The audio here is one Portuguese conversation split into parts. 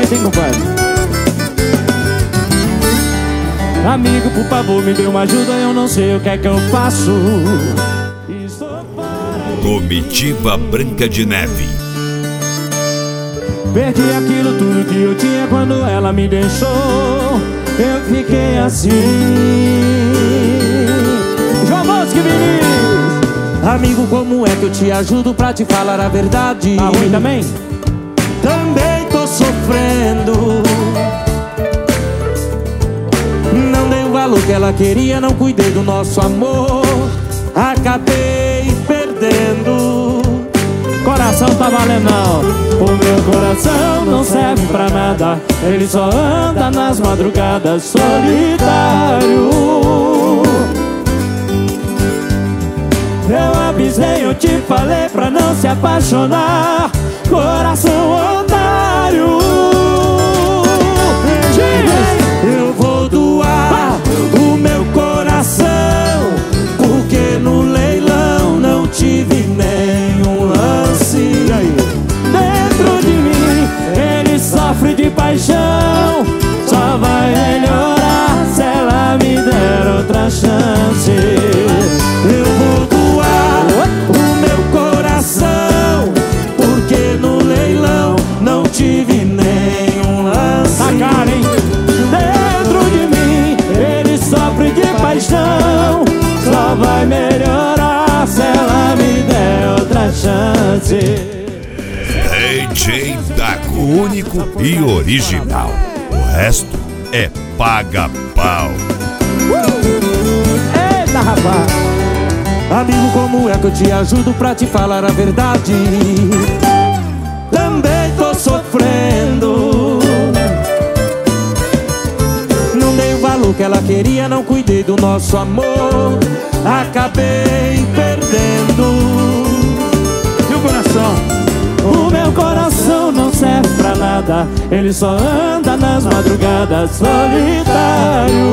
jeito, hein, compadre? Amigo, por favor, me dê uma ajuda, eu não sei o que é que eu faço. Comitiva Branca de Neve. Perdi aquilo tudo que eu tinha quando ela me deixou. Eu fiquei assim. João Bosco e Vinícius. Amigo, como é que eu te ajudo pra te falar a verdade? Tá ruim também? Também tô sofrendo. Não dei o valor que ela queria, não cuidei do nosso amor. Acabei perdendo. Coração tá valendo não. O meu coração não serve pra nada. Ele só anda nas madrugadas solitário. Eu avisei, eu te falei pra não se apaixonar. Coração otário. Eu vou doar o meu coração, porque no leilão não tive nenhum lance. Dentro de mim ele sofre de paixão. Só vai melhorar se ela me der outra chance. Eu vou doar o meu coração, porque no leilão não tive nenhum lance. A cara, hein? Dentro de mim ele sofre de paixão. Só vai melhorar se ela me der outra chance. DJ Daco, único e original. O resto é paga-pau. Eita, rapaz! Amigo, como é que eu te ajudo pra te falar a verdade? Também tô sofrendo. Não dei o valor que ela queria, não cuidei do nosso amor. Acabei perdendo. E o coração? O meu coração não serve pra nada. Ele só anda nas madrugadas solitário.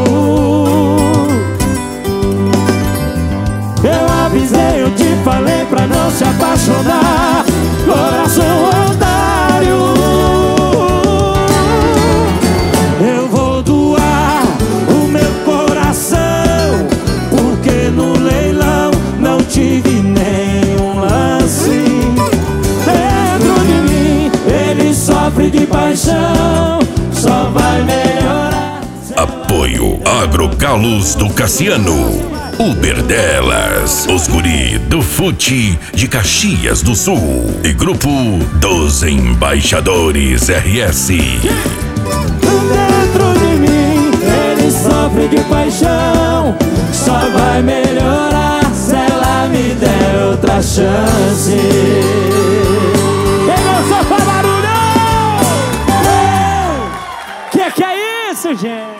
Eu avisei, eu te falei pra não se apaixonar. Coração otário. Eu vou doar o meu coração, porque no leilão não tive nenhum lance. Dentro de mim ele sofre de paixão. Só vai melhorar. Apoio Agrogalos do Cassiano, Uber Delas, os guri do Fute de Caxias do Sul e Grupo dos Embaixadores RS. Dentro de mim ele sofre de paixão. Só vai melhorar se ela me der outra chance. Eu só falo barulho! Que é isso, gente?